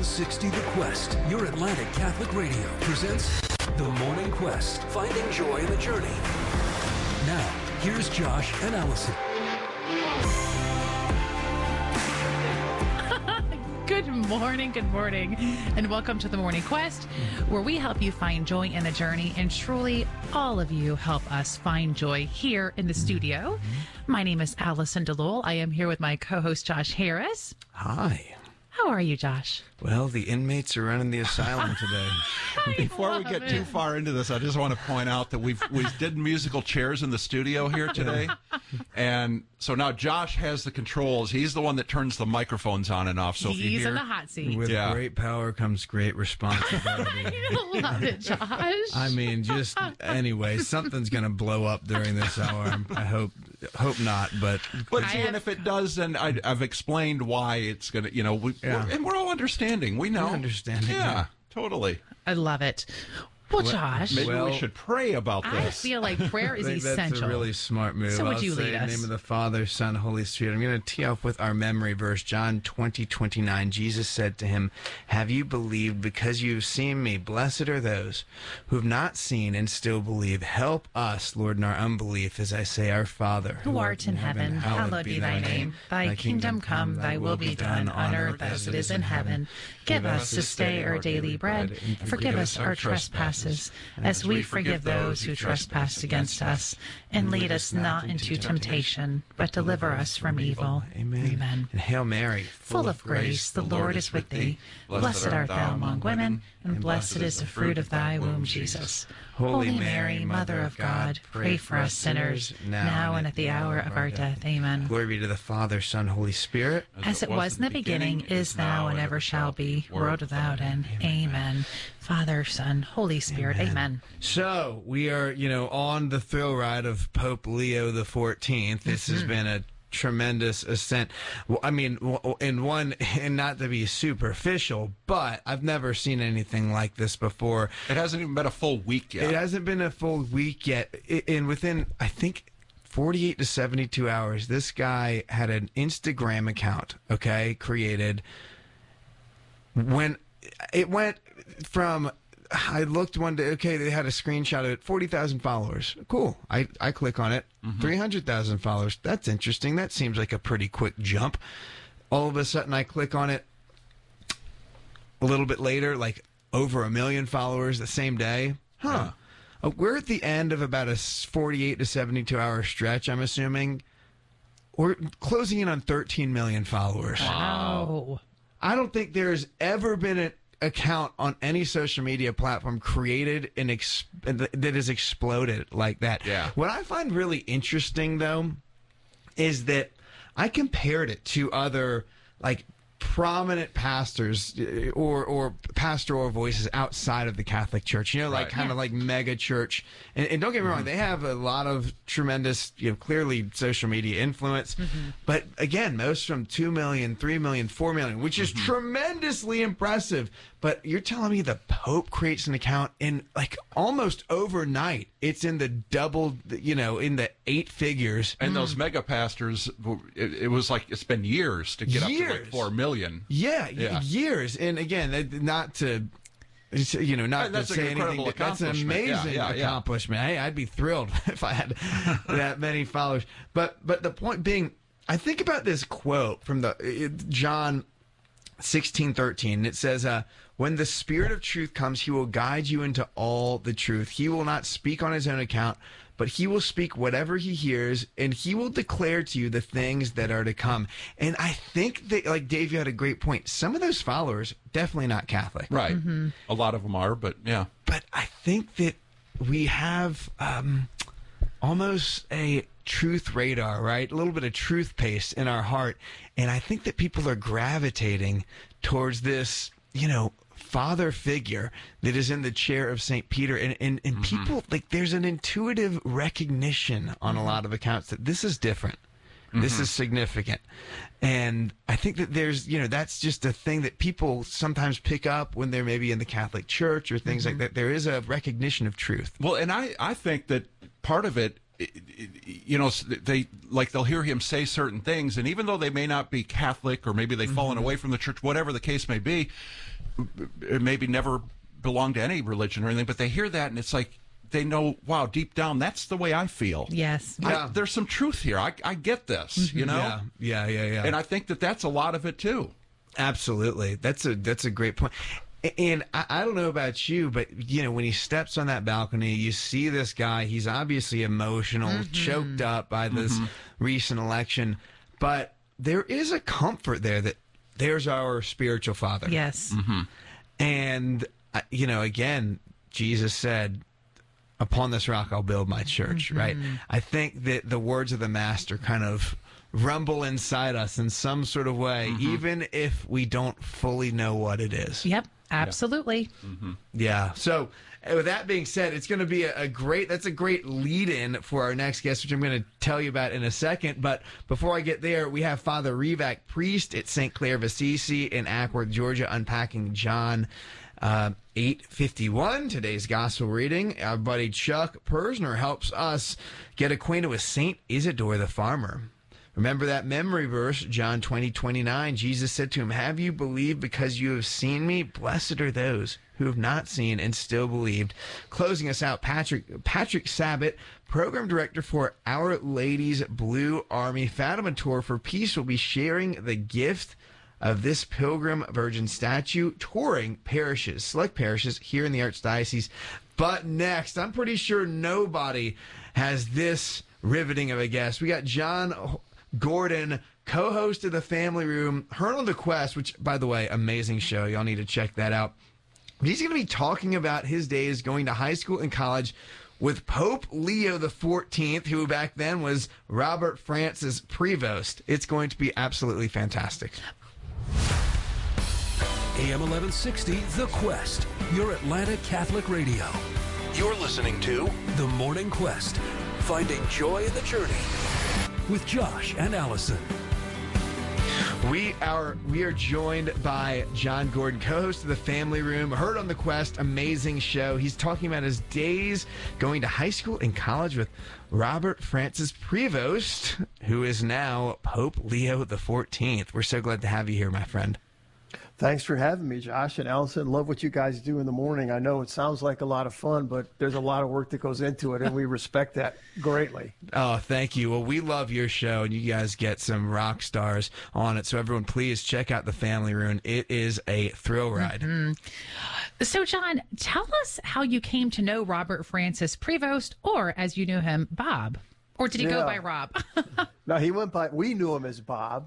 760 The Quest, your Atlantic Catholic Radio, presents The Morning Quest, finding joy in the journey. Now, here's Josh and Allison. Good morning, and welcome to The Morning Quest, where we help you find joy in the journey, and truly all of you help us find joy here in the studio. My name is Allison DeLowell. I am here with my co-host, Josh Harris. Hi. How are you, Josh? Well, the inmates are running the asylum today. Before we get too far into this, I just want to point out that we did musical chairs in the studio here today. And so now Josh has the controls. He's the one that turns the microphones on and off. So if you He's hear, in the hot seat. With great power comes great responsibility. I love it, Josh. I mean, just anyway, something's going to blow up during this hour. I hope not, but and if it does, then I've explained why it's going to, and we're all understanding. We know. We're understanding. Yeah, totally. I love it. Well, Josh, Maybe we should pray about this. I feel like prayer is essential. That's a really smart move. So would you lead us? In the name of the Father, Son, Holy Spirit. I'm going to tee off with our memory verse, John 20:29. Jesus said to him, "Have you believed because you've seen me? Blessed are those who have not seen and still believe. Help us, Lord, in our unbelief, as I say, Our Father, who art in heaven, hallowed be thy name. Thy kingdom come, thy will be done on earth as it is in heaven. Give us this day our daily bread, and forgive us our trespasses, as we forgive those who trespass against us. And lead us not into temptation, but deliver us from evil. Amen. And Hail Mary, full of grace, the Lord is with thee. Blessed art thou among women, and blessed is the fruit of thy womb, Jesus. Holy Mary, Mother of God, pray for us sinners, now and at the hour of our death. Amen. Glory be to the Father, Son, Holy Spirit. As it was in the beginning, is now, and ever shall be, world without end. Amen. Father, Son, Holy Spirit. Amen. So we are, on the thrill ride of Pope Leo the 14th. This has been a tremendous ascent. Well, I mean, and not to be superficial, but I've never seen anything like this before. It hasn't even been a full week yet. It hasn't been a full week yet. And within, I think, 48 to 72 hours, this guy had an Instagram account, created. When it went from, I looked one day, they had a screenshot of it, 40,000 followers. Cool. I click on it, 300,000 followers. That's interesting. That seems like a pretty quick jump. All of a sudden, I click on it. A little bit later, like over 1 million followers the same day. Huh. Yeah. We're at the end of about a 48 to 72 hour stretch, I'm assuming. We're closing in on 13 million followers. Wow. I don't think there's ever been an account on any social media platform created that has exploded like that. Yeah. What I find really interesting, though, is that I compared it to other, prominent pastors or pastoral voices outside of the Catholic Church, kind of like mega church. And don't get me wrong, they have a lot of tremendous, clearly social media influence. But again, most from 2 million, 3 million, 4 million, which is tremendously impressive. But you're telling me the Pope creates an account in almost overnight. It's in the double, in the 8 figures. And those mega pastors, it was it's been years to get up to 4 million. Yeah, years. And again, not to say anything. That's an amazing accomplishment. Hey, I'd be thrilled if I had that many followers. But the point being, I think about this quote from John 16:13. And it says, when the Spirit of truth comes, he will guide you into all the truth. He will not speak on his own account, but he will speak whatever he hears, and he will declare to you the things that are to come. And I think that, Dave, you had a great point. Some of those followers, definitely not Catholic. Right. A lot of them are, but yeah. But I think that we have almost a truth radar, right? A little bit of truth paste in our heart. And I think that people are gravitating towards this, father figure that is in the chair of St. Peter. And people, there's an intuitive recognition on a lot of accounts that this is different. This is significant. And I think that there's, that's just a thing that people sometimes pick up when they're maybe in the Catholic Church or things like that. There is a recognition of truth. Well, and I think that part of it you know, they'll hear him say certain things, and even though they may not be Catholic or maybe they've fallen away from the church, whatever the case may be, maybe never belong to any religion or anything, but they hear that and it's like they know, wow, deep down, that's the way I feel. Yes. There's some truth here. I get this, you know? Yeah. And I think that's a lot of it, too. Absolutely. That's a great point. And I don't know about you, but, you know, when he steps on that balcony, you see this guy. He's obviously emotional, choked up by this recent election. But there is a comfort there that there's our spiritual father. Yes. And, you know, again, Jesus said, upon this rock I'll build my church, right? I think that the words of the master kind of rumble inside us in some sort of way, even if we don't fully know what it is. Yep, absolutely. Yeah. So with that being said, it's going to be that's a great lead-in for our next guest, which I'm going to tell you about in a second. But before I get there, we have Father Revak, priest at St. Clare of Assisi in Acworth, Georgia, unpacking John 8:51. Today's gospel reading. Our buddy Chuck Persner helps us get acquainted with Saint Isidore the farmer. Remember that memory verse, John 20:29. Jesus said to him, "Have you believed because you have seen me? Blessed are those who have not seen and still believed." Closing us out, Patrick Sabat, program director for Our Lady's Blue Army Fatima Tour for Peace, will be sharing the gift of this Pilgrim Virgin statue, touring parishes, select parishes here in the Archdiocese. But next, I'm pretty sure nobody has this riveting of a guest. We got John Gordon, co-host of The Family Room, Heard on the Quest, which, by the way, amazing show. Y'all need to check that out. But he's going to be talking about his days going to high school and college with Pope Leo XIV, who back then was Robert Francis Prevost. It's going to be absolutely fantastic. AM 1160, The Quest, your Atlanta Catholic radio. You're listening to The Morning Quest, finding joy in the journey with Josh and Allison. We are joined by John Gordon, co-host of The Family Room, Heard on the Quest, amazing show. He's talking about his days going to high school and college with Robert Francis Prevost, who is now Pope Leo XIV. We're so glad to have you here, my friend. Thanks for having me, Josh and Allison. Love what you guys do in the morning. I know it sounds like a lot of fun, but there's a lot of work that goes into it, and we respect that greatly. Oh, thank you. Well, we love your show, and you guys get some rock stars on it. So everyone, please check out The Family Room. It is a thrill ride. So, John, tell us how you came to know Robert Francis Prevost, or as you knew him, Bob. Or did he go by Rob? No, he went by, we knew him as Bob.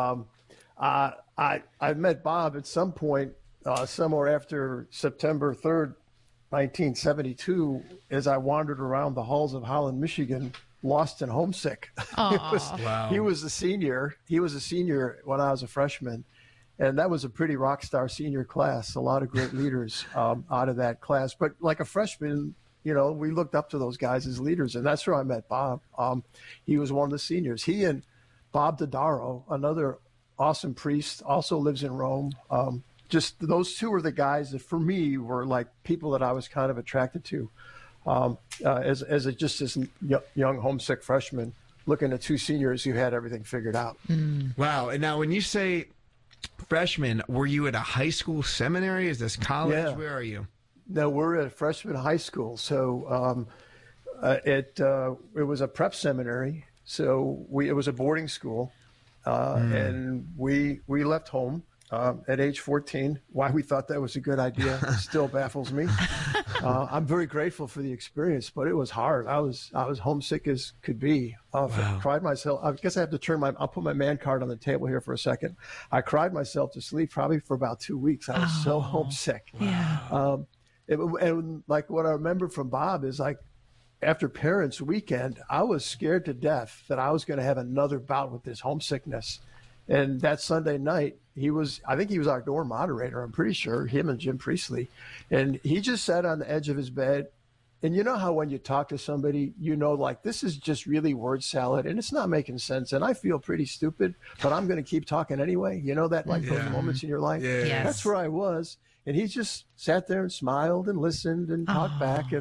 I met Bob at some point, somewhere after September 3rd, 1972, as I wandered around the halls of Holland, Michigan, lost and homesick. He was a senior. He was a senior when I was a freshman. And that was a pretty rock star senior class, a lot of great leaders out of that class. But like a freshman, you know, we looked up to those guys as leaders. And that's where I met Bob. He was one of the seniors. He and Bob Dodaro, another awesome priest, also lives in Rome. Just those two were the guys that, for me, were like people that I was kind of attracted to as this young homesick freshman looking at two seniors who had everything figured out. Wow. And now when you say freshman, were you at a high school seminary? Is this college? Yeah. Where are you? No, we're at a freshman high school. So it was a prep seminary. So it was a boarding school. And we left home at age 14. Why we thought that was a good idea still baffles me. I'm very grateful for the experience, but it was hard. I was homesick as could be. I cried myself. I guess I have to I'll put my man card on the table here for a second. I cried myself to sleep probably for about 2 weeks. I was so homesick. Yeah. And like what I remember from Bob is like, after Parents' Weekend, I was scared to death that I was going to have another bout with this homesickness. And that Sunday night, I think he was our door moderator, I'm pretty sure, him and Jim Priestley. And he just sat on the edge of his bed. And you know how when you talk to somebody, you know, like, this is just really word salad and it's not making sense. And I feel pretty stupid, but I'm going to keep talking anyway. You know that, like those moments in your life? Yeah. Yes. That's where I was. And he just sat there and smiled and listened and talked back. And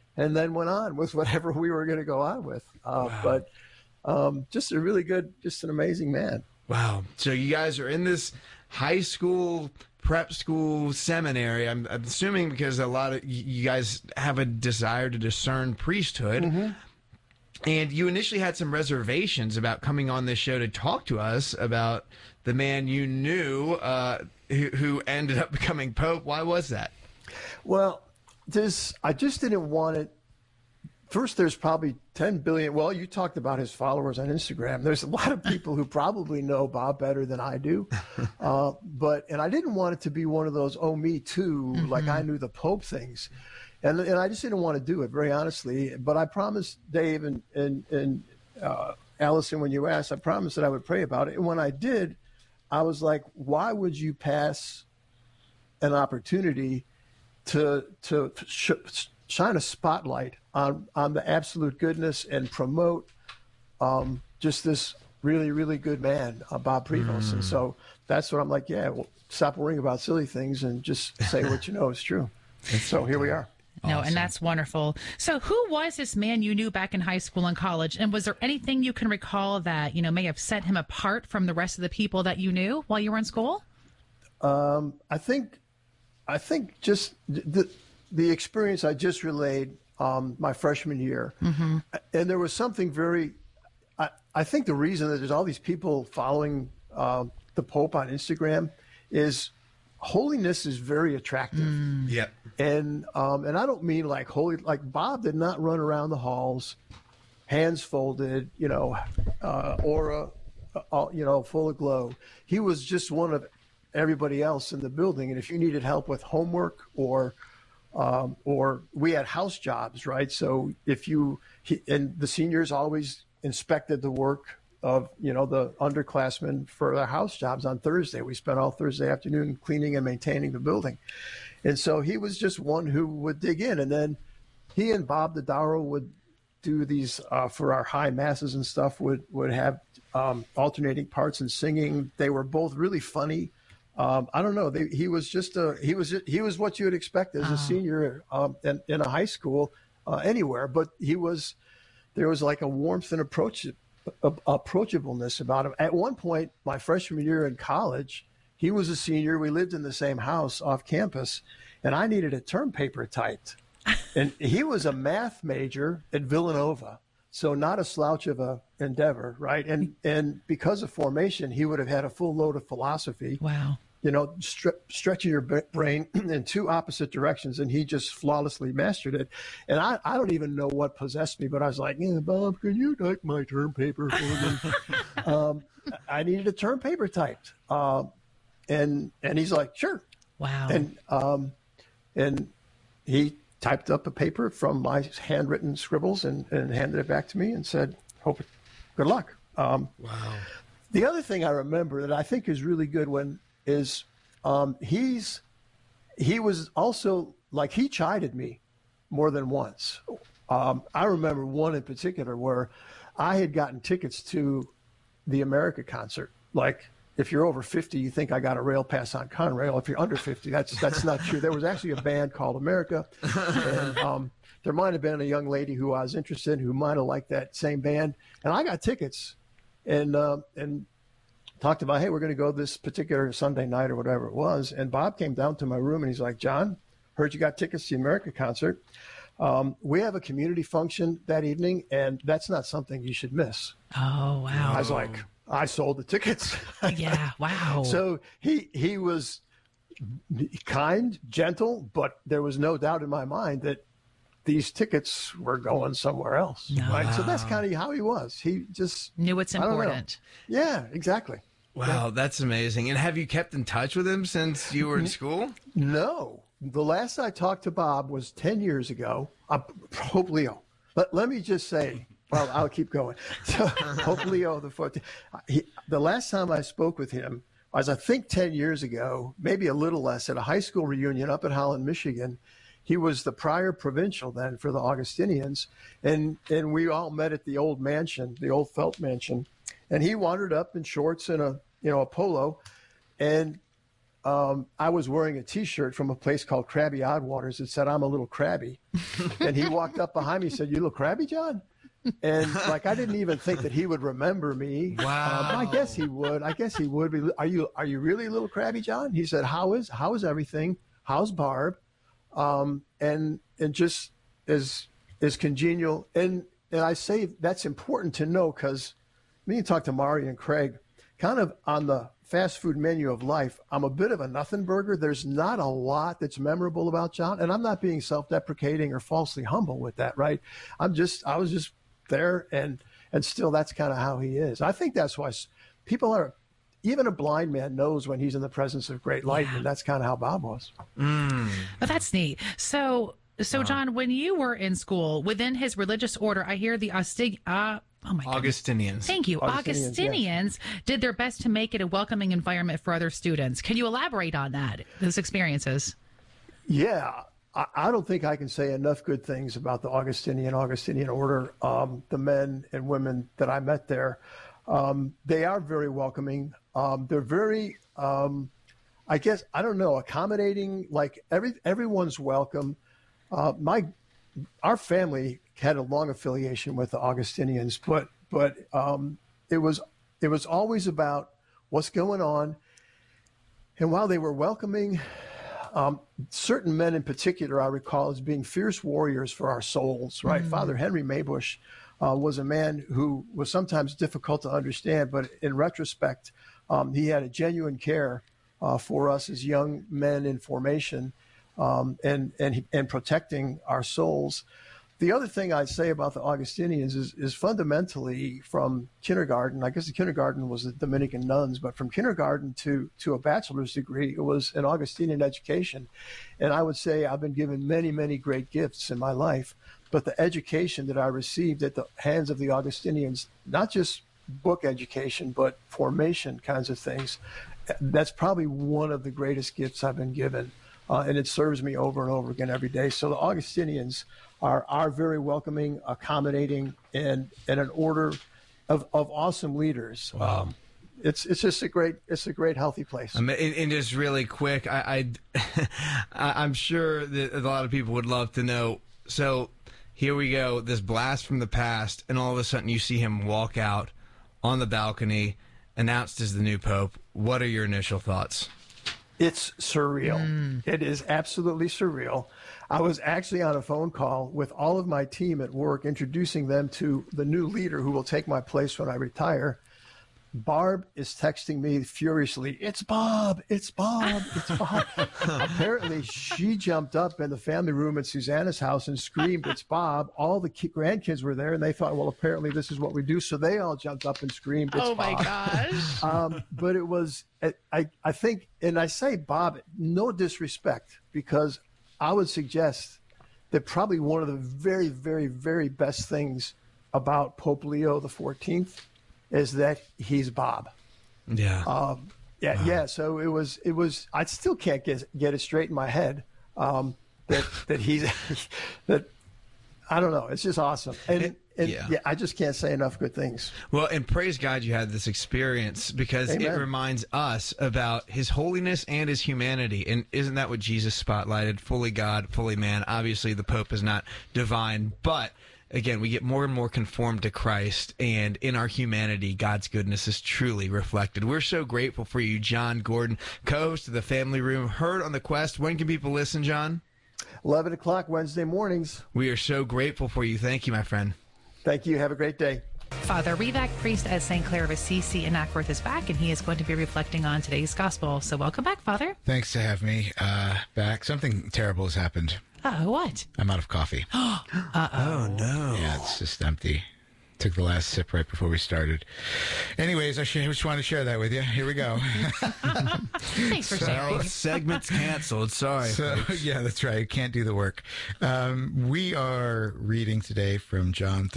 and then went on with whatever we were going to go on with. But just a really good, just an amazing man. Wow. So you guys are in this high school, prep school, seminary. I'm assuming because a lot of you guys have a desire to discern priesthood. Mm-hmm. And you initially had some reservations about coming on this show to talk to us about the man you knew who ended up becoming Pope. Why was that? Well, I just didn't want it. First, there's probably 10 billion. Well, you talked about his followers on Instagram. There's a lot of people who probably know Bob better than I do. And I didn't want it to be one of those, oh, me too, like I knew the Pope things. And I just didn't want to do it, very honestly. But I promised Dave and Allison, when you asked, I promised that I would pray about it. And when I did, I was like, why would you pass an opportunity to shine a spotlight on the absolute goodness and promote just this really, really good man, Bob Prevost. And so that's what I'm like, well, stop worrying about silly things and just say what you know is true. And so here we are. No, awesome. And that's wonderful. So who was this man you knew back in high school and college? And was there anything you can recall that, may have set him apart from the rest of the people that you knew while you were in school? I think just the experience I just relayed my freshman year. Mm-hmm. And there was something I think the reason that there's all these people following the Pope on Instagram is holiness is very attractive. Yeah. And I don't mean like holy, like Bob did not run around the halls, hands folded, aura, full of glow. He was just one of everybody else in the building. And if you needed help with homework or we had house jobs, right? So and the seniors always inspected the work of, the underclassmen for their house jobs on Thursday. We spent all Thursday afternoon cleaning and maintaining the building. And so he was just one who would dig in. And then he and Bob Dodaro would do these for our high masses and stuff, would have alternating parts and singing. They were both really funny. I don't know. He was just he was what you would expect as a senior in a high school anywhere. But there was like a warmth and approachableness about him. At one point, my freshman year in college, he was a senior. We lived in the same house off campus, and I needed a term paper typed. And he was a math major at Villanova, so not a slouch of a endeavor, right? And because of formation, he would have had a full load of philosophy. Wow. Stretching your brain in two opposite directions, and he just flawlessly mastered it. And I don't even know what possessed me, but I was like, Bob, can you type my term paper for me? I needed a term paper typed. And he's like, sure. Wow. And he typed up a paper from my handwritten scribbles and handed it back to me and said, good luck. Wow. The other thing I remember that I think is really good is he was also like, he chided me more than once. I remember one in particular where I had gotten tickets to the America concert. Like, if you're over 50, you think I got a rail pass on Conrail. If you're under 50, that's not true. There was actually a band called America, and there might have been a young lady who I was interested in who might have liked that same band, and I got tickets, and talked about, hey, we're going to go this particular Sunday night or whatever it was. And Bob came down to my room and he's like, John, heard you got tickets to the America concert. We have a community function that evening, and that's not something you should miss. Oh, wow. I was like, I sold the tickets. Yeah, wow. So he was kind, gentle, but there was no doubt in my mind that these tickets were going somewhere else. No. Right? So that's kind of how he was. He just knew it's important. Yeah, exactly. Wow, that's amazing. And have you kept in touch with him since you were in school? No. The last I talked to Bob was 10 years ago. Hope Leo. Let me just say, well, I'll keep going. So Hope Leo the 14th. The last time I spoke with him was, I think, 10 years ago, maybe a little less, at a high school reunion up in Holland, Michigan. He was the prior provincial then for the Augustinians. And we all met at the old mansion, the old Felt mansion. And he wandered up in shorts and a polo. And I was wearing a T-shirt from a place called Krabby Oddwaters that said, "I'm a little crabby." And he walked up behind me and said, "You look crabby, John?" And like, I didn't even think that he would remember me. Wow. I guess he would. Be. Are you really a little crabby, John? He said, "How is everything? How's Barb?" And just as congenial. And I say that's important to know, because me and talk to Mari and Craig, kind of on the fast food menu of life, I'm a bit of a nothing burger. There's not a lot that's memorable about John, and I'm not being self-deprecating or falsely humble with that, right? I was just there, and still that's kind of how he is. I think that's why people are, even a blind man knows when he's in the presence of great light, and that's kind of how Bob was. But that's neat. So John, when you were in school, within his religious order, I hear the Augustinians. Thank you. Augustinians did their best to make it a welcoming environment for other students. Can you elaborate on that, those experiences? Yeah. I don't think I can say enough good things about the Augustinian order. The men and women that I met there, they are very welcoming. They're very, I guess, I don't know, accommodating. Like everyone's welcome. Our family had a long affiliation with the Augustinians, but it was always about what's going on. And while they were welcoming, certain men in particular, I recall as being fierce warriors for our souls, right? Father Henry Maybush was a man who was sometimes difficult to understand, but in retrospect, he had a genuine care for us as young men in formation, and protecting our souls. The other thing I'd say about the Augustinians is fundamentally from kindergarten. I guess the kindergarten was the Dominican nuns, but from kindergarten to a bachelor's degree, it was an Augustinian education. And I would say I've been given many, many great gifts in my life, but the education that I received at the hands of the Augustinians, not just book education, but formation kinds of things, that's probably one of the greatest gifts I've been given. And it serves me over and over again every day. So the Augustinians are very welcoming, accommodating, and an order of awesome leaders. Wow. It's just a great healthy place. And just really quick, I'm sure that a lot of people would love to know. So here we go, this blast from the past, and all of a sudden you see him walk out on the balcony, announced as the new pope. What are your initial thoughts? It's surreal. It is absolutely surreal. I was actually on a phone call with all of my team at work, introducing them to the new leader who will take my place when I retire. Barb is texting me furiously, "It's Bob, it's Bob, it's Bob." Apparently, she jumped up in the family room at Susanna's house and screamed, "It's Bob." All the grandkids were there, and they thought, well, apparently this is what we do. So they all jumped up and screamed, "It's Bob." Oh, my gosh. But it was, I think, and I say Bob, no disrespect, because I would suggest that probably one of the very, very, very best things about Pope Leo XIV is that he's Bob. Yeah. Yeah. So it was. I still can't get it straight in my head that he's that. I don't know. It's just awesome. And I just can't say enough good things. Well, and praise God you had this experience, because Amen. It reminds us about his holiness and his humanity. And isn't that what Jesus spotlighted? Fully God, fully man. Obviously, the Pope is not divine, but again, we get more and more conformed to Christ, and in our humanity, God's goodness is truly reflected. We're so grateful for you, John Gordon, co-host of the Family Room, heard on The Quest. When can people listen, John? 11 o'clock Wednesday mornings. We are so grateful for you. Thank you, my friend. Thank you. Have a great day. Father Revac, priest at St. Clair of Assisi in Ackworth, is back, and he is going to be reflecting on today's gospel. So welcome back, Father. Thanks to have me back. Something terrible has happened. What? I'm out of coffee. Oh, no. Yeah, it's just empty. Took the last sip right before we started. Anyways, I just wanted to share that with you. Here we go. Thanks for sharing. Segment's canceled. Sorry. Yeah, that's right. Can't do the work. We are reading today from John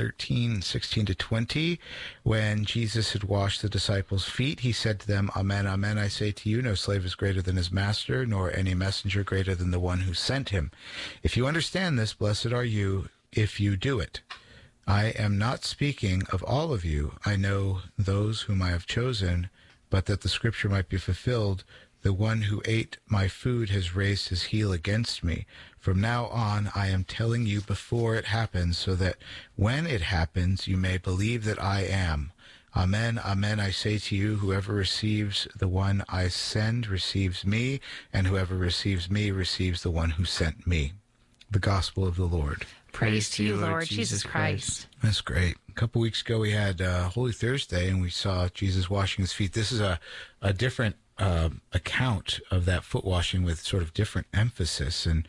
13:16-20. When Jesus had washed the disciples' feet, he said to them, "Amen, amen, I say to you, no slave is greater than his master, nor any messenger greater than the one who sent him. If you understand this, blessed are you if you do it. I am not speaking of all of you. I know those whom I have chosen, but that the scripture might be fulfilled, The one who ate my food has raised his heel against me. From now on, I am telling you before it happens, so that when it happens, you may believe that I am. Amen, amen, I say to you, whoever receives the one I send receives me, and whoever receives me receives the one who sent me. The Gospel of the Lord. Praise to you, Lord Jesus Christ. That's great. A couple weeks ago, we had Holy Thursday, and we saw Jesus washing his feet. This is a different account of that foot washing with sort of different emphasis, and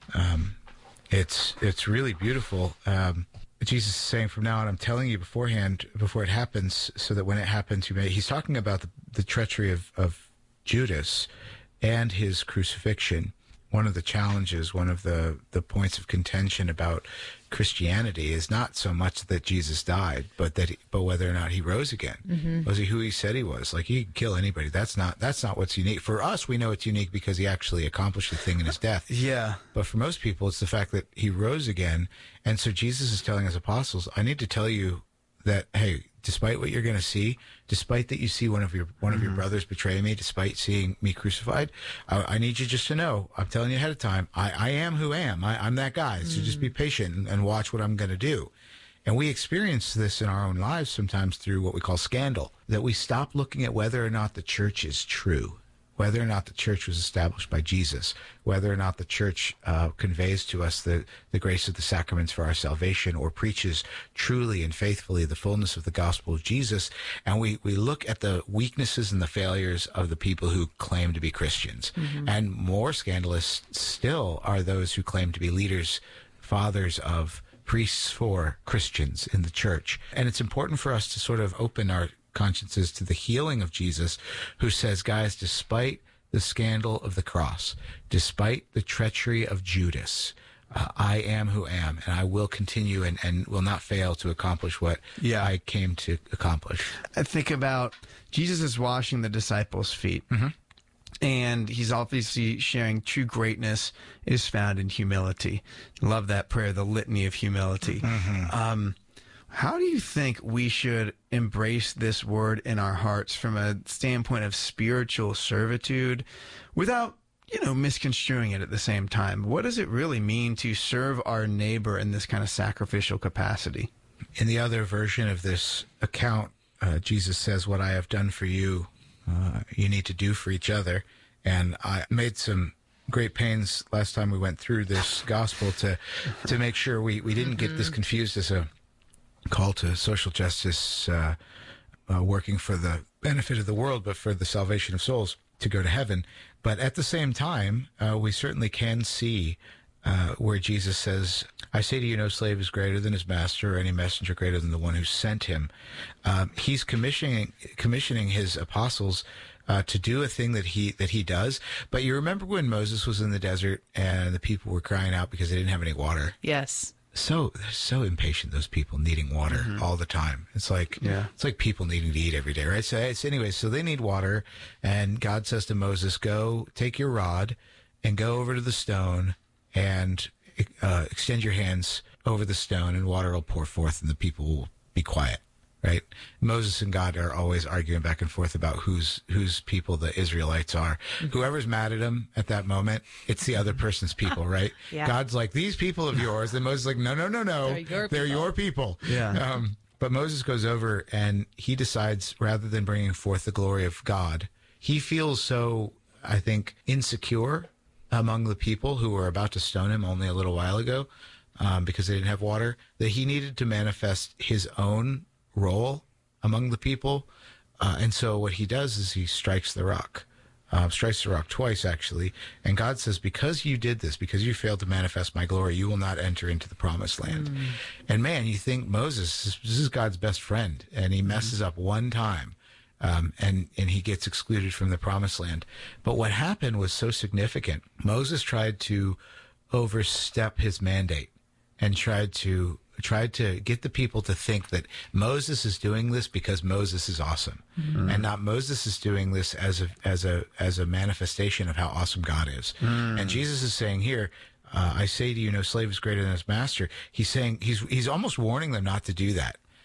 it's really beautiful. Jesus is saying, from now on, I'm telling you beforehand, before it happens, so that when it happens, you may. He's talking about the treachery of Judas and his crucifixion. One of the challenges, one of the points of contention about Christianity is not so much that Jesus died, but whether or not he rose again. Mm-hmm. Was he who he said he was? Like, he could kill anybody. That's not what's unique. For us, we know it's unique because he actually accomplished the thing in his death. Yeah. But for most people, it's the fact that he rose again. And so Jesus is telling his apostles, I need to tell you that, hey, despite what you're going to see, despite that you see one of your brothers betray me, despite seeing me crucified, I need you just to know, I'm telling you ahead of time, I am who I am. I'm that guy. So just be patient and watch what I'm going to do. And we experience this in our own lives sometimes through what we call scandal, that we stop looking at whether or not the church is true, whether or not the church was established by Jesus, whether or not the church conveys to us the grace of the sacraments for our salvation, or preaches truly and faithfully the fullness of the gospel of Jesus. And we look at the weaknesses and the failures of the people who claim to be Christians. Mm-hmm. And more scandalous still are those who claim to be leaders, fathers of priests for Christians in the church. And it's important for us to sort of open our consciences to the healing of Jesus, who says, guys, despite the scandal of the cross, despite the treachery of Judas, I am who am, and I will continue and will not fail to accomplish what I came to accomplish. I think about Jesus is washing the disciples' feet. Mm-hmm. And he's obviously sharing true greatness is found in humility. Love that prayer, the litany of humility. Mm-hmm. How do you think we should embrace this word in our hearts from a standpoint of spiritual servitude without, misconstruing it at the same time? What does it really mean to serve our neighbor in this kind of sacrificial capacity? In the other version of this account, Jesus says, what I have done for you, you need to do for each other. And I made some great pains last time we went through this gospel to make sure we didn't get this confused as a call to social justice, working for the benefit of the world, but for the salvation of souls to go to heaven. But at the same time, we certainly can see where Jesus says, I say to you, no slave is greater than his master, or any messenger greater than the one who sent him. He's commissioning his apostles to do a thing that he does. But you remember when Moses was in the desert and the people were crying out because they didn't have any water? Yes. They're so impatient, those people needing water all the time. It's like people needing to eat every day, right? So they need water, and God says to Moses, go take your rod and go over to the stone and extend your hands over the stone, and water will pour forth and the people will be quiet, right? Moses and God are always arguing back and forth about whose people the Israelites are. Mm-hmm. Whoever's mad at him at that moment, it's the other person's people, right? Yeah. God's like, these people of yours. And Moses is like, no. They're your people. Yeah. But Moses goes over and he decides, rather than bringing forth the glory of God, he feels so, I think, insecure among the people who were about to stone him only a little while ago, because they didn't have water, that he needed to manifest his own role among the people. And so what he does is he strikes the rock twice, actually. And God says, because you did this, because you failed to manifest my glory, you will not enter into the promised land. And man, you think Moses, this is God's best friend, and he messes up one time. And he gets excluded from the promised land. But what happened was so significant. Moses tried to overstep his mandate and tried to get the people to think that Moses is doing this because Moses is awesome, and not Moses is doing this as a manifestation of how awesome God is. And Jesus is saying here, I say to you, no slave is greater than his master. He's saying, he's almost warning them not to do that.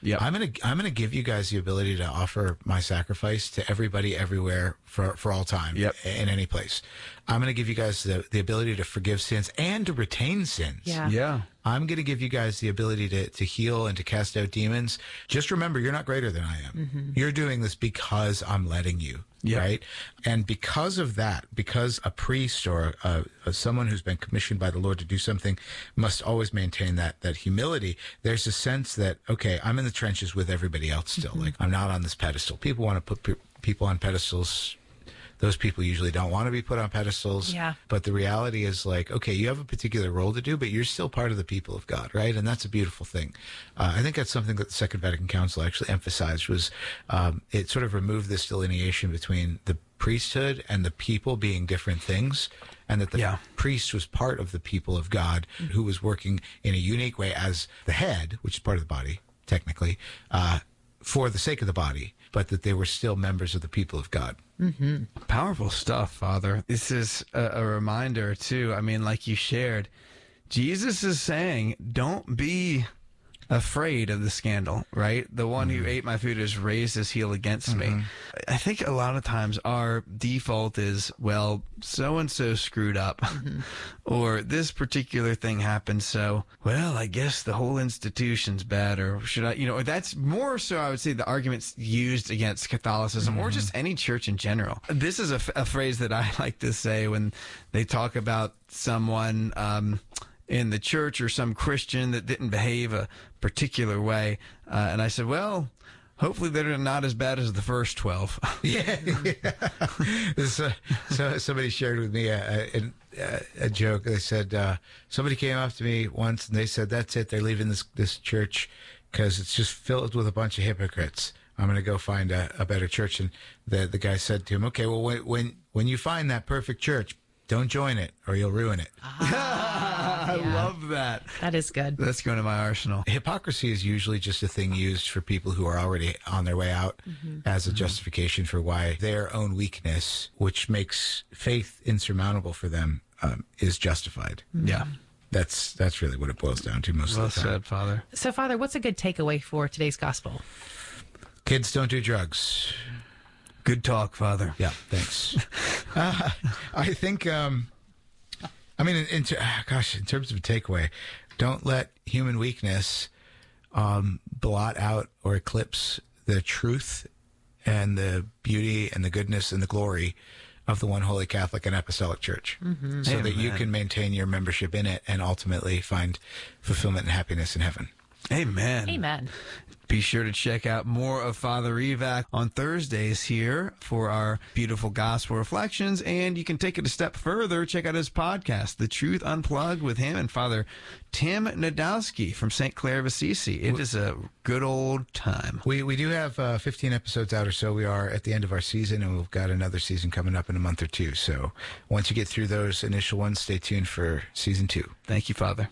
Yep. I'm gonna give you guys the ability to offer my sacrifice to everybody, everywhere, for all time, Yep. in any place. I'm gonna give you guys the ability to forgive sins and to retain sins. Yeah. I'm going to give you guys the ability to heal and to cast out demons. Just remember, you're not greater than I am. Mm-hmm. You're doing this because I'm letting you, right? And because of that, because a priest or someone who's been commissioned by the Lord to do something must always maintain that humility, there's a sense that, okay, I'm in the trenches with everybody else still. Mm-hmm. Like, I'm not on this pedestal. People want to put people on pedestals. Those people usually don't want to be put on pedestals. Yeah. But the reality is, like, okay, you have a particular role to do, but you're still part of the people of God, right? And that's a beautiful thing. I think that's something that the Second Vatican Council actually emphasized was it sort of removed this delineation between the priesthood and the people being different things, and that the priest was part of the people of God who was working in a unique way as the head, which is part of the body, technically, for the sake of the body, but that they were still members of the people of God. Mm-hmm. Powerful stuff, Father. This is a reminder, too. I mean, like you shared, Jesus is saying, don't be afraid of the scandal, right? The one who ate my food has raised his heel against me. I think a lot of times our default is, well, so-and-so screwed up, or this particular thing happened, so, well, I guess the whole institution's bad, or should I, or that's more so, I would say, the arguments used against Catholicism, or just any church in general. This is a phrase that I like to say when they talk about someone, in the church or some Christian that didn't behave a particular way. And I said, well, hopefully they're not as bad as the first 12. So somebody shared with me a joke. They said, somebody came up to me once and they said, that's it. They're leaving this church because it's just filled with a bunch of hypocrites. I'm going to go find a better church. And the guy said to him, okay, well, when you find that perfect church, don't join it or you'll ruin it. I love that. That is good. That's going to my arsenal. Hypocrisy is usually just a thing used for people who are already on their way out as a justification for why their own weakness, which makes faith insurmountable for them, is justified. Yeah. That's really what it boils down to most Well of the time. said, Father. So, Father, what's a good takeaway for today's gospel? Kids don't do drugs. Good talk, Father. Yeah, thanks. I think, in terms of a takeaway, don't let human weakness blot out or eclipse the truth and the beauty and the goodness and the glory of the one holy Catholic and Apostolic Church, so that you can maintain your membership in it and ultimately find fulfillment and happiness in heaven. Amen. Amen. Be sure to check out more of Father Evac on Thursdays here for our beautiful gospel reflections. And you can take it a step further. Check out his podcast, The Truth Unplugged, with him and Father Tim Nadowski from St. Clare of Assisi. It is a good old time. We do have 15 episodes out or so. We are at the end of our season, and we've got another season coming up in a month or two. So once you get through those initial ones, stay tuned for season 2. Thank you, Father.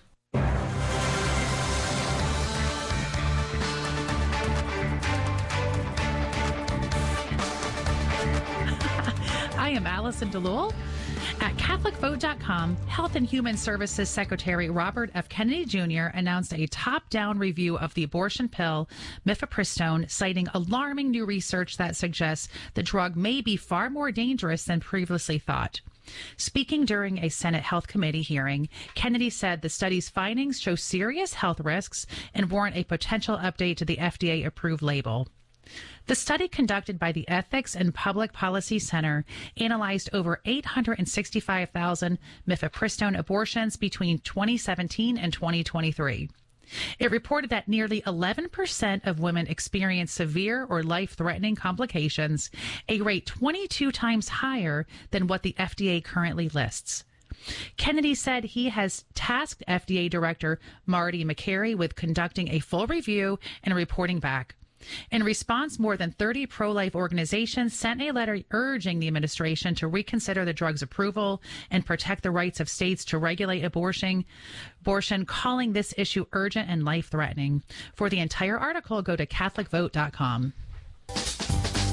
I am Allison DeLuel. At CatholicVote.com, Health and Human Services Secretary Robert F. Kennedy Jr. announced a top-down review of the abortion pill, mifepristone, citing alarming new research that suggests the drug may be far more dangerous than previously thought. Speaking during a Senate Health Committee hearing, Kennedy said the study's findings show serious health risks and warrant a potential update to the FDA-approved label. The study conducted by the Ethics and Public Policy Center analyzed over 865,000 mifepristone abortions between 2017 and 2023. It reported that nearly 11% of women experience severe or life-threatening complications, a rate 22 times higher than what the FDA currently lists. Kennedy said he has tasked FDA Director Marty Makary with conducting a full review and reporting back. In response, more than 30 pro-life organizations sent a letter urging the administration to reconsider the drug's approval and protect the rights of states to regulate abortion, calling this issue urgent and life-threatening. For the entire article, go to CatholicVote.com.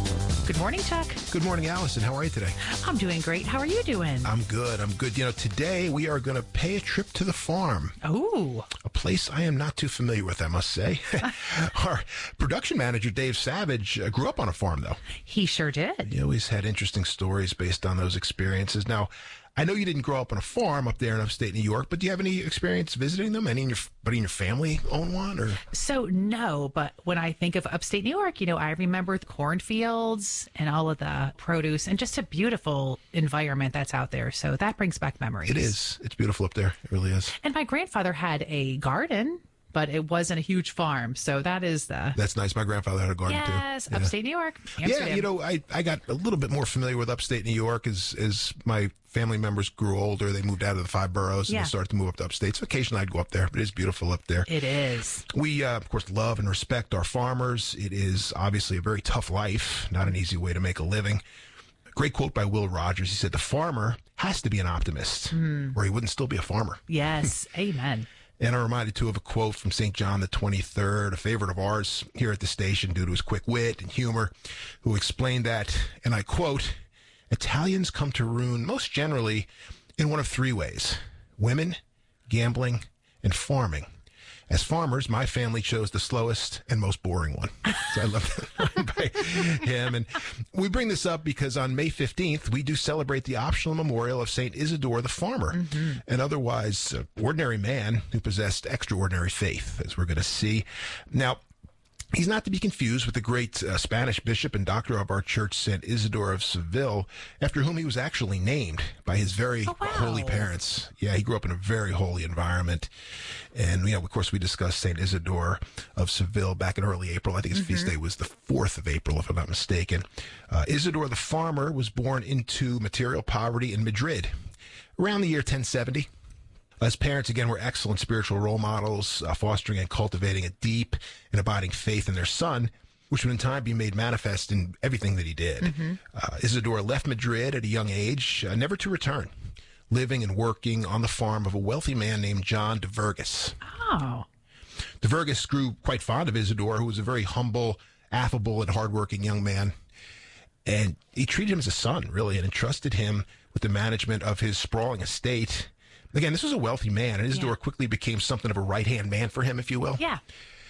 Good morning, Chuck. Good morning, Allison. How are you today? I'm doing great. How are you doing? I'm good. Today we are going to pay a trip to the farm. Oh. A place I am not too familiar with, I must say. Our production manager, Dave Savage, grew up on a farm, though. He sure did. He always had interesting stories based on those experiences. Now, I know you didn't grow up on a farm up there in upstate New York, but do you have any experience visiting them? Anybody in your family own one? Or So, no, but when I think of upstate New York, I remember the cornfields and all of the produce and just a beautiful environment that's out there. So that brings back memories. It is. It's beautiful up there. It really is. And my grandfather had a garden, but it wasn't a huge farm. So that's nice. My grandfather had a garden too. Yes, upstate New York. Amsterdam. Yeah, I got a little bit more familiar with upstate New York as my family members grew older. They moved out of the 5 boroughs and they started to move up to upstate. So occasionally I'd go up there, but it is beautiful up there. It is. We, of course, love and respect our farmers. It is obviously a very tough life, not an easy way to make a living. Great quote by Will Rogers. He said, "The farmer has to be an optimist, or he wouldn't still be a farmer." Yes, amen. And I'm reminded, too, of a quote from St. John the 23rd, a favorite of ours here at the station due to his quick wit and humor, who explained that, and I quote, "Italians come to ruin most generally in one of 3 ways: women, gambling, and farming. As farmers, my family chose the slowest and most boring one." So I love that by him. And we bring this up because on May 15th, we do celebrate the optional memorial of St. Isidore the Farmer, an otherwise ordinary man who possessed extraordinary faith, as we're going to see. Now, he's not to be confused with the great Spanish bishop and doctor of our church, St. Isidore of Seville, after whom he was actually named by his very holy parents. Yeah, he grew up in a very holy environment. And, of course, we discussed St. Isidore of Seville back in early April. I think his feast day was the 4th of April, if I'm not mistaken. Isidore the Farmer was born into material poverty in Madrid around the year 1070. His parents, again, were excellent spiritual role models, fostering and cultivating a deep and abiding faith in their son, which would in time be made manifest in everything that he did. Isidore left Madrid at a young age, never to return, living and working on the farm of a wealthy man named John de Vergas. Oh. De Vergas grew quite fond of Isidore, who was a very humble, affable, and hardworking young man. And he treated him as a son, really, and entrusted him with the management of his sprawling estate. Again, this was a wealthy man, and Isidore quickly became something of a right-hand man for him, if you will. Yeah.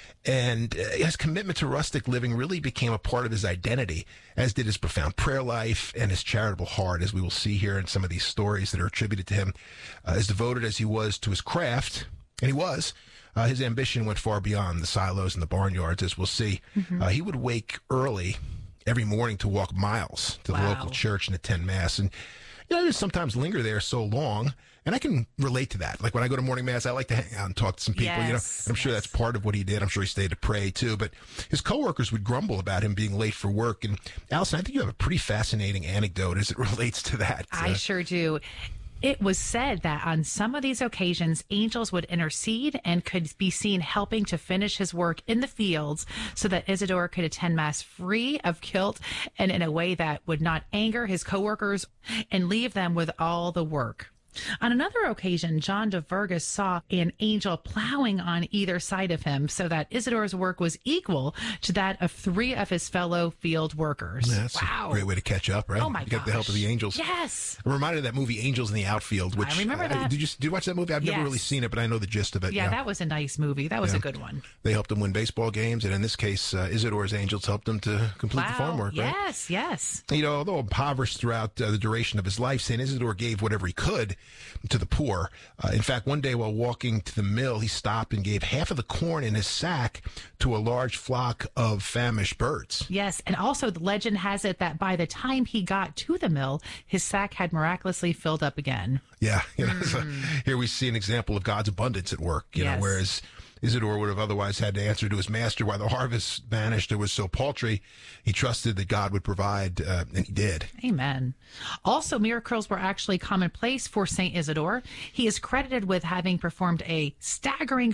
And his commitment to rustic living really became a part of his identity, as did his profound prayer life and his charitable heart, as we will see here in some of these stories that are attributed to him. As devoted as he was to his craft, and he was, his ambition went far beyond the silos and the barnyards, as we'll see. He would wake early every morning to walk miles to the local church and attend Mass. And I just sometimes linger there so long, and I can relate to that. Like when I go to morning Mass, I like to hang out and talk to some people, and I'm sure that's part of what he did. I'm sure he stayed to pray too, but his coworkers would grumble about him being late for work. And Allison, I think you have a pretty fascinating anecdote as it relates to that. I sure do. It was said that on some of these occasions, angels would intercede and could be seen helping to finish his work in the fields so that Isidore could attend Mass free of guilt and in a way that would not anger his coworkers and leave them with all the work. On another occasion, John de Vergas saw an angel plowing on either side of him so that Isidore's work was equal to that of 3 of his fellow field workers. Yeah, that's a great way to catch up, right? Oh, my gosh. You got the help of the angels. Yes. I'm reminded of that movie Angels in the Outfield, which I remember that. Did you watch that movie? I've never really seen it, but I know the gist of it. Yeah, that was a nice movie. That was a good one. They helped him win baseball games, and in this case, Isidore's angels helped him to complete the farm work, right? Yes, yes. Although impoverished throughout the duration of his life, St. Isidore gave whatever he could to the poor. In fact, one day while walking to the mill, he stopped and gave half of the corn in his sack to a large flock of famished birds. Yes, and also the legend has it that by the time he got to the mill, his sack had miraculously filled up again. Yeah, so here we see an example of God's abundance at work, whereas Isidore would have otherwise had to answer to his master why the harvest vanished or was so paltry. He trusted that God would provide, and he did. Amen. Also, miracles were actually commonplace for St. Isidore. He is credited with having performed a staggering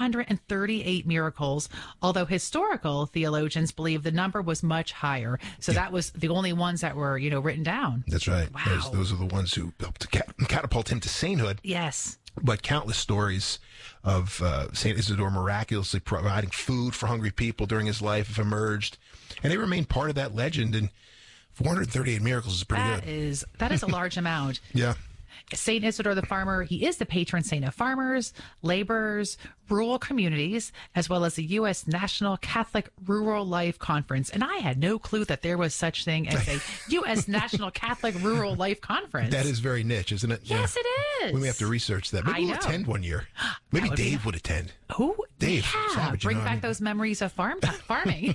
438 miracles, although historical theologians believe the number was much higher. So that was the only ones that were, written down. That's right. Wow. Those are the ones who helped to catapult him to sainthood. Yes. But countless stories of St. Isidore miraculously providing food for hungry people during his life have emerged, and they remain part of that legend. And 438 miracles is pretty good. That is a large amount. Yeah. St. Isidore the Farmer, he is the patron saint of farmers, laborers, rural communities, as well as the U.S. National Catholic Rural Life Conference. And I had no clue that there was such thing as a U.S. National Catholic Rural Life Conference. That is very niche, isn't it? Yes, it is. We may have to research that. Maybe we'll attend one year. Maybe Dave would attend. Who? Dave. Yeah, Savage, bring back those memories of farming.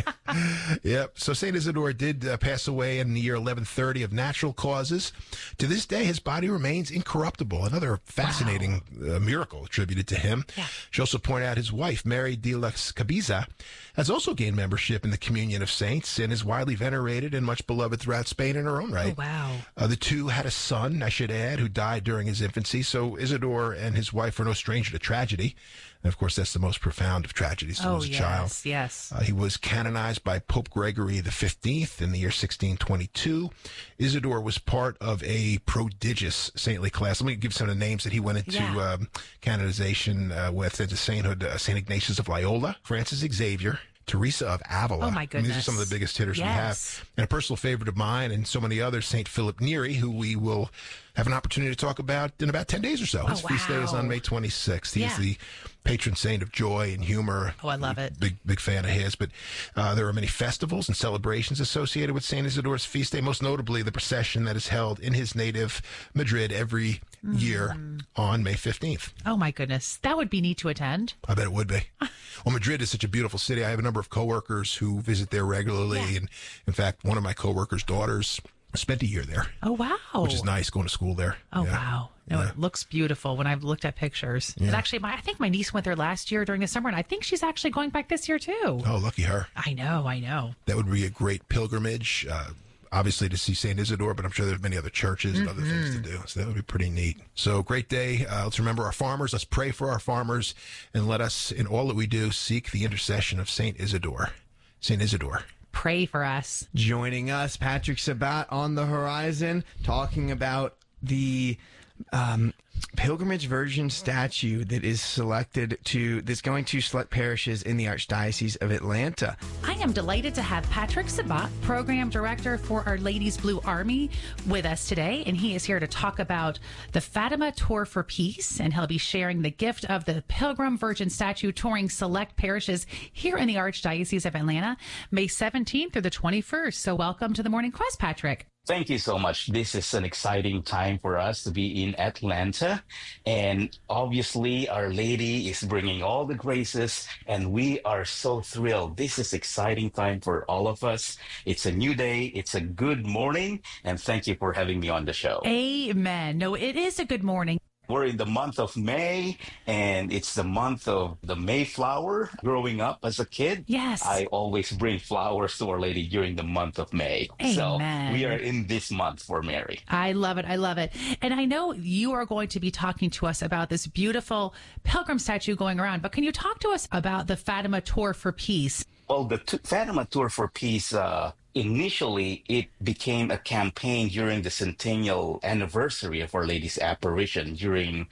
Yep. So St. Isidore did pass away in the year 1130 of natural causes. To this day, his body remains incorruptible. Another fascinating miracle attributed to him. Yeah. She also pointed out his wife, Mary de la Cabiza, has also gained membership in the Communion of Saints and is widely venerated and much beloved throughout Spain in her own right. Oh, wow. The two had a son, I should add, who died during his infancy. So Isidore and his wife were no stranger to tragedy. And of course, that's the most profound of tragedies to lose a child. Yes. He was canonized by Pope Gregory XV in the year 1622. Isidore was part of a prodigious saintly class. Let me give some of the names that he went into canonization with into sainthood. St. Ignatius of Loyola, Francis Xavier, Teresa of Avila. Oh, my goodness. These are some of the biggest hitters we have. And a personal favorite of mine and so many others, St. Philip Neri, who we will have an opportunity to talk about in about 10 days or so. His feast day is on May 26th. He's the patron saint of joy and humor. Oh, I love it. Big fan of his. But there are many festivals and celebrations associated with St. Isidore's feast day, most notably the procession that is held in his native Madrid every year on May 15th. Oh, my goodness. That would be neat to attend. I bet it would be. Well, Madrid is such a beautiful city. I have a number of coworkers who visit there regularly. Yeah. And in fact, one of my coworkers' daughters spent a year there. Oh, wow. Which is nice, going to school there. Oh, wow. No, it looks beautiful when I've looked at pictures. Yeah. And actually, I think my niece went there last year during the summer, and I think she's actually going back this year, too. Oh, lucky her. I know. That would be a great pilgrimage, obviously to see St. Isidore, but I'm sure there's many other churches and other things to do. So that would be pretty neat. So great day. Let's remember our farmers. Let's pray for our farmers, and let us, in all that we do, seek the intercession of St. Isidore. St. Isidore. Pray for us. Joining us, Patrick Sabat on the horizon, talking about the Pilgrimage Virgin statue that is going to select parishes in the Archdiocese of Atlanta. I am delighted to have Patrick Sabat, Program Director for Our Ladies Blue Army, with us today, and he is here to talk about the Fatima Tour for Peace, and he'll be sharing the gift of the Pilgrim Virgin statue touring select parishes here in the Archdiocese of Atlanta, May 17th through the 21st. So welcome to the Morning Quest, Patrick. Thank you so much. This is an exciting time for us to be in Atlanta. And obviously, Our Lady is bringing all the graces, and we are so thrilled. This is exciting time for all of us. It's a new day. It's a good morning. And thank you for having me on the show. Amen. No, it is a good morning. We're in the month of May, and it's the month of the Mayflower. Growing up as a kid, yes, I always bring flowers to Our Lady during the month of May. Amen. So we are in this month for Mary. I love it. And I know you are going to be talking to us about this beautiful pilgrim statue going around, but can you talk to us about the Fatima Tour for Peace? Well, the Fatima Tour for Peace, initially, it became a campaign during the centennial anniversary of Our Lady's apparition during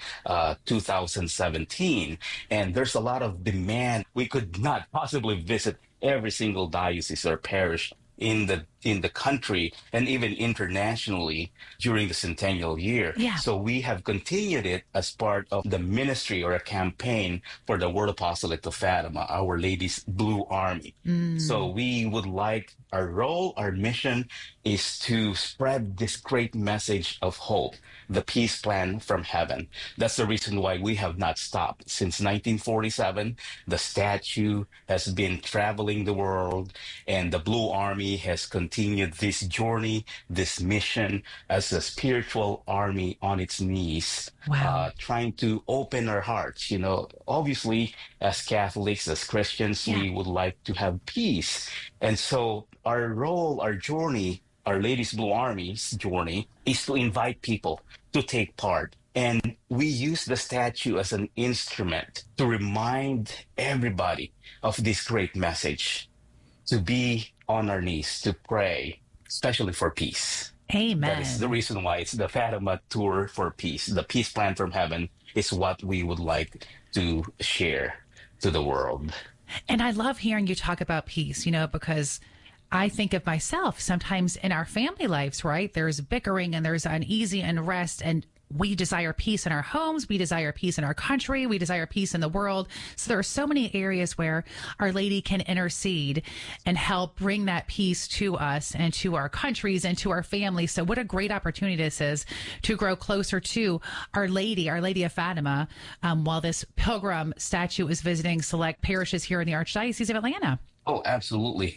2017. And there's a lot of demand. We could not possibly visit every single diocese or parish in the country and even internationally during the centennial year. Yeah. So we have continued it as part of the ministry or a campaign for the World Apostolate of Fatima, Our Lady's Blue Army. So we would like, our role, our mission is to spread this great message of hope, the peace plan from heaven. That's the reason why we have not stopped. Since 1947, the statue has been traveling the world, and the Blue Army has continued this journey, this mission as a spiritual army on its knees, trying to open our hearts. You know, obviously, as Catholics, as Christians, we would like to have peace. And so our role, our journey, Our Lady's Blue Army's journey is to invite people to take part. And we use the statue as an instrument to remind everybody of this great message, to be on our knees, to pray, especially for peace. Amen. That is the reason why it's the Fatima Tour for Peace. The peace plan from heaven is what we would like to share to the world. And I love hearing you talk about peace, because I think of myself sometimes in our family lives, right? There's bickering and there's uneasy unrest, and we desire peace in our homes. We desire peace in our country. We desire peace in the world. So there are so many areas where Our Lady can intercede and help bring that peace to us and to our countries and to our families. So what a great opportunity this is to grow closer to Our Lady of Fatima, while this pilgrim statue is visiting select parishes here in the Archdiocese of Atlanta. Oh, absolutely.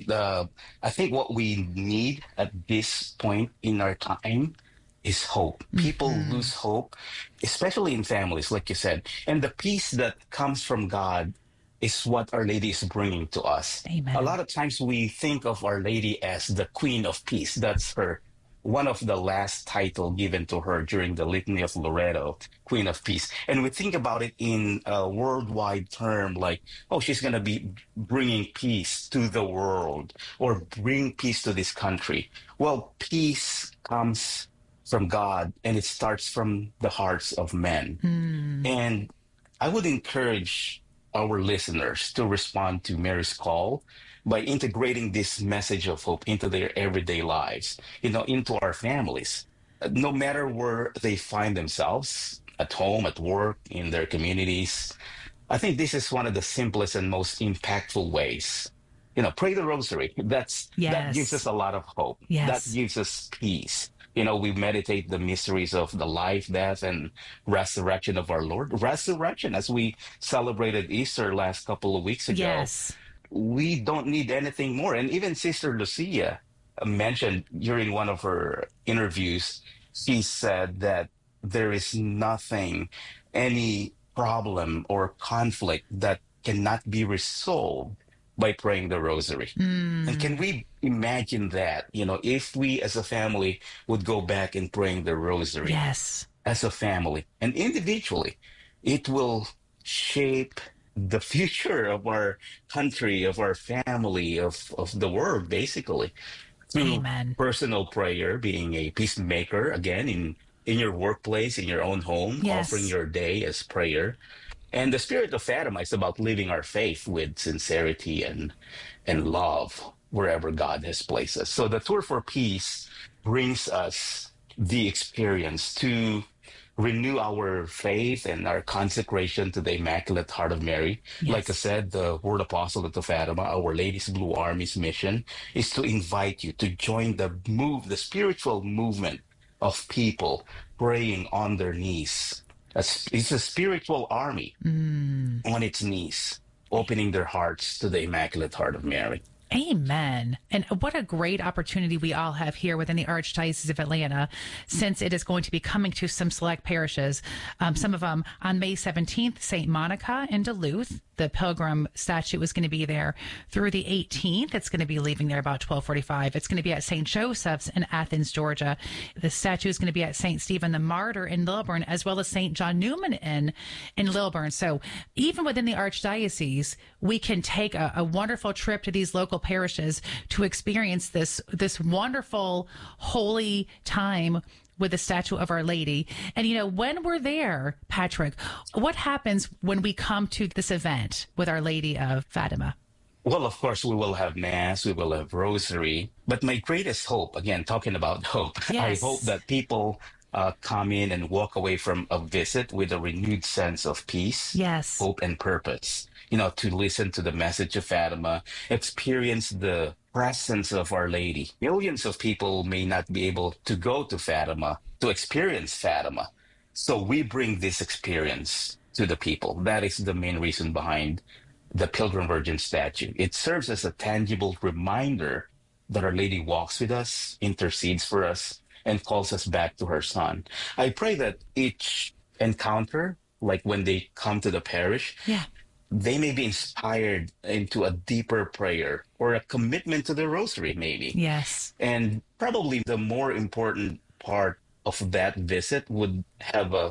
I think what we need at this point in our time is hope. People lose hope, especially in families, like you said. And the peace that comes from God is what Our Lady is bringing to us. Amen. A lot of times we think of Our Lady as the Queen of Peace. That's one of the last title given to her during the Litany of Loretto, Queen of Peace. And we think about it in a worldwide term, like, oh, she's going to be bringing peace to the world or bring peace to this country. Well, peace comes from God, and it starts from the hearts of men. And I would encourage our listeners to respond to Mary's call by integrating this message of hope into their everyday lives, into our families, no matter where they find themselves, at home, at work, in their communities. I think this is one of the simplest and most impactful ways. Pray the rosary. That gives us a lot of hope. Yes. That gives us peace. We meditate the mysteries of the life, death, and resurrection of our Lord. Resurrection, as we celebrated Easter last couple of weeks ago. Yes. We don't need anything more. And even Sister Lucia mentioned during one of her interviews, she said that there is nothing, any problem or conflict that cannot be resolved by praying the rosary. And can we imagine that, if we as a family would go back and praying the rosary Yes. as a family and individually, it will shape the future of our country, of our family, of the world, basically. Through Amen. Personal prayer, being a peacemaker, again, in your workplace, in your own home, Yes. offering your day as prayer. And the Spirit of Fatima is about living our faith with sincerity and love wherever God has placed us. So the Tour for Peace brings us the experience to renew our faith and our consecration to the Immaculate Heart of Mary. Yes. Like I said, the Word Apostolate of Fatima, Our Lady's Blue Army's mission is to invite you to join the spiritual movement of people praying on their knees. It's a spiritual army on its knees, opening their hearts to the Immaculate Heart of Mary. Amen. And what a great opportunity we all have here within the Archdiocese of Atlanta, since it is going to be coming to some select parishes. Some of them on May 17th, St. Monica in Duluth. The pilgrim statue is going to be there through the 18th. It's going to be leaving there about 12:45. It's going to be at St. Joseph's in Athens, Georgia. The statue is going to be at St. Stephen the Martyr in Lilburn, as well as St. John Newman in Lilburn. So even within the Archdiocese, we can take a wonderful trip to these local parishes to experience this wonderful holy time with the statue of Our Lady. And, when we're there, Patrick, what happens when we come to this event with Our Lady of Fatima? Well, of course, we will have Mass, we will have Rosary. But my greatest hope, again, talking about hope, Yes. I hope that people come in and walk away from a visit with a renewed sense of peace, Yes. hope, and purpose. To listen to the message of Fatima, experience the presence of Our Lady. Millions of people may not be able to go to Fatima to experience Fatima. So we bring this experience to the people. That is the main reason behind the Pilgrim Virgin statue. It serves as a tangible reminder that Our Lady walks with us, intercedes for us, and calls us back to her Son. I pray that each encounter, like when they come to the parish, they may be inspired into a deeper prayer or a commitment to the rosary, maybe. Yes. And probably the more important part of that visit would have a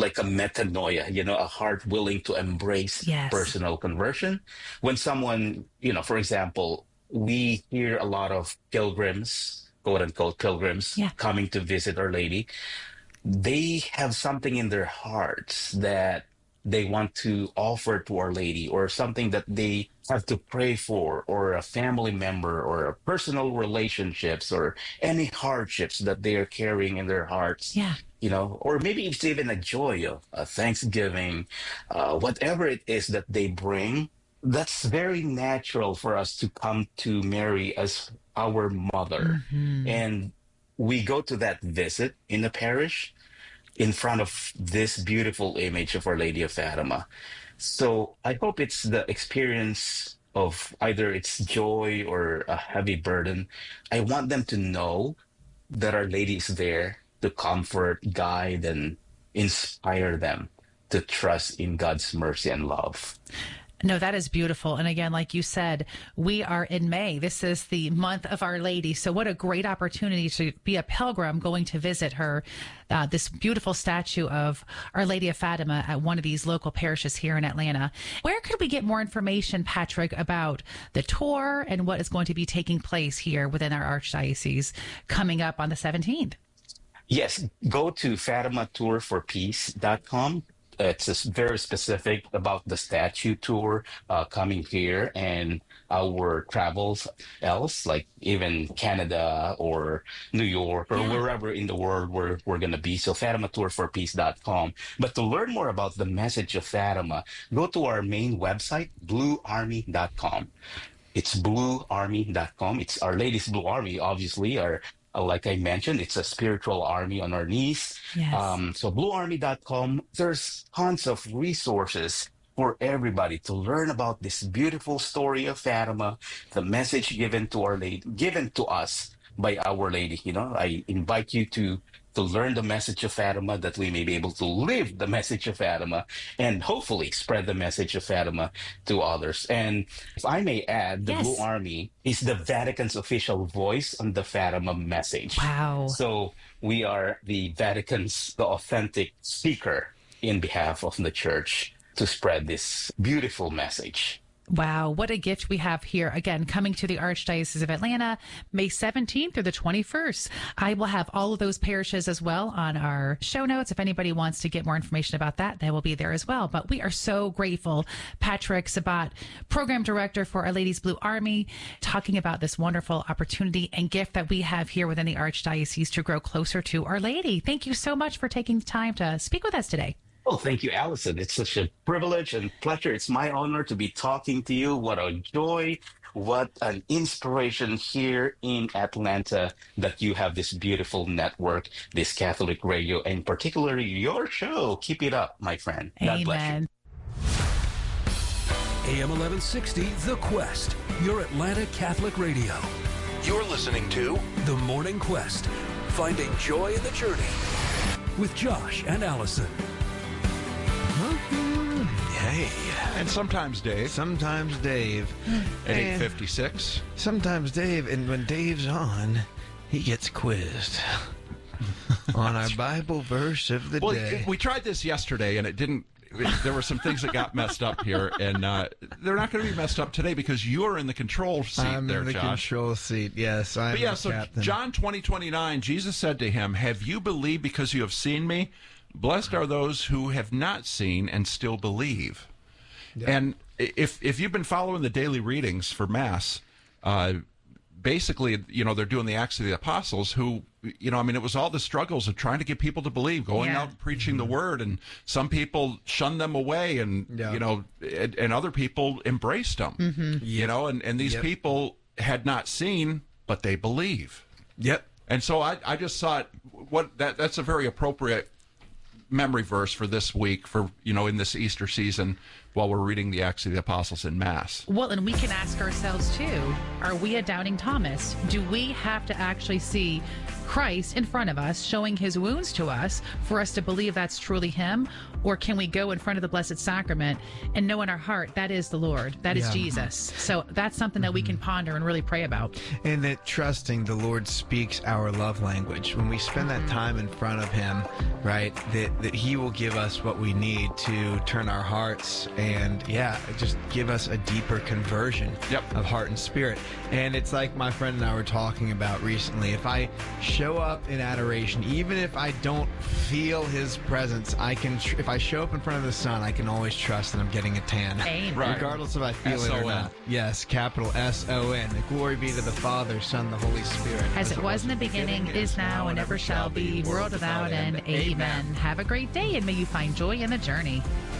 metanoia, a heart willing to embrace Yes. personal conversion. When someone, for example, we hear a lot of pilgrims, quote unquote pilgrims, coming to visit Our Lady. They have something in their hearts that they want to offer to Our Lady, or something that they have to pray for, or a family member, or a personal relationships, or any hardships that they are carrying in their hearts. Yeah. Or maybe it's even a joy, a Thanksgiving, whatever it is that they bring. That's very natural for us to come to Mary as our mother. And we go to that visit in the parish in front of this beautiful image of Our Lady of Fatima. So I hope it's the experience of either it's joy or a heavy burden. I want them to know that Our Lady is there to comfort, guide, and inspire them to trust in God's mercy and love. No, that is beautiful. And again, like you said, we are in May. This is the month of Our Lady. So what a great opportunity to be a pilgrim going to visit her, this beautiful statue of Our Lady of Fatima at one of these local parishes here in Atlanta. Where could we get more information, Patrick, about the tour and what is going to be taking place here within our archdiocese coming up on the 17th? Yes, go to FatimaTourForPeace.com. It's very specific about the statue tour coming here and our travels else, like even Canada or New York or wherever in the world we're going to be. So FatimaTourForPeace.com. But to learn more about the message of Fatima, go to our main website, BlueArmy.com. It's BlueArmy.com. It's Our Lady's Blue Army, obviously, like I mentioned, it's a spiritual army on our knees. Yes. So bluearmy.com, there's tons of resources for everybody to learn about this beautiful story of Fatima, the message given to Our Lady, given to us by Our Lady. I invite you to learn the message of Fatima, that we may be able to live the message of Fatima and hopefully spread the message of Fatima to others. And if I may add, the Blue Army is the Vatican's official voice on the Fatima message. Wow. So we are the Vatican's, the authentic speaker in behalf of the church to spread this beautiful message. Wow, what a gift we have here. Again, coming to the Archdiocese of Atlanta, May 17th through the 21st. I will have all of those parishes as well on our show notes. If anybody wants to get more information about that, they will be there as well. But we are so grateful, Patrick Sabat, Program Director for Our Lady's Blue Army, talking about this wonderful opportunity and gift that we have here within the Archdiocese to grow closer to Our Lady. Thank you so much for taking the time to speak with us today. Oh, thank you, Allison. It's such a privilege and pleasure. It's my honor to be talking to you. What a joy. What an inspiration here in Atlanta that you have this beautiful network, this Catholic radio, and particularly your show. Keep it up, my friend. God bless you. AM 1160, The Quest, your Atlanta Catholic radio. You're listening to The Morning Quest, finding joy in the journey with Josh and Allison. Hey. And sometimes Dave. Sometimes Dave. At 8:56. Sometimes Dave, and when Dave's on, he gets quizzed on our Bible verse of the day. We tried this yesterday, and it didn't. There were some things that got messed up here, and they're not going to be messed up today because you're in the control seat. I'm there, in the Josh. control seat, yes. I'm the captain. John 20:29, Jesus said to him, "Have you believed because you have seen me? Blessed are those who have not seen and still believe." Yeah. And if you've been following the daily readings for Mass, basically, they're doing the Acts of the Apostles who, it was all the struggles of trying to get people to believe, going out and preaching the word. And some people shunned them away and, and other people embraced them, and these people had not seen, but they believe. Yep. And so I just thought that's a very appropriate memory verse for this week, for in this Easter season, while we're reading the Acts of the Apostles in Mass. Well, and we can ask ourselves too, are we a doubting Thomas? Do we have to actually see Christ in front of us, showing his wounds to us for us to believe that's truly him? Or can we go in front of the Blessed Sacrament and know in our heart that is the Lord, that is Jesus? So that's something that we can ponder and really pray about. And that trusting the Lord speaks our love language. When we spend that time in front of him, right, that he will give us what we need to turn our hearts and, just give us a deeper conversion of heart and spirit. And it's like my friend and I were talking about recently. If I show up in adoration. Even if I don't feel his presence, I can. If I show up in front of the sun, I can always trust that I'm getting a tan. Amen. Right. Regardless if I feel it or not. Yes, capital S-O-N. Glory be to the Father, Son, the Holy Spirit. As it was in the beginning, is now, and ever shall be, world without end. Amen. Have a great day, and may you find joy in the journey.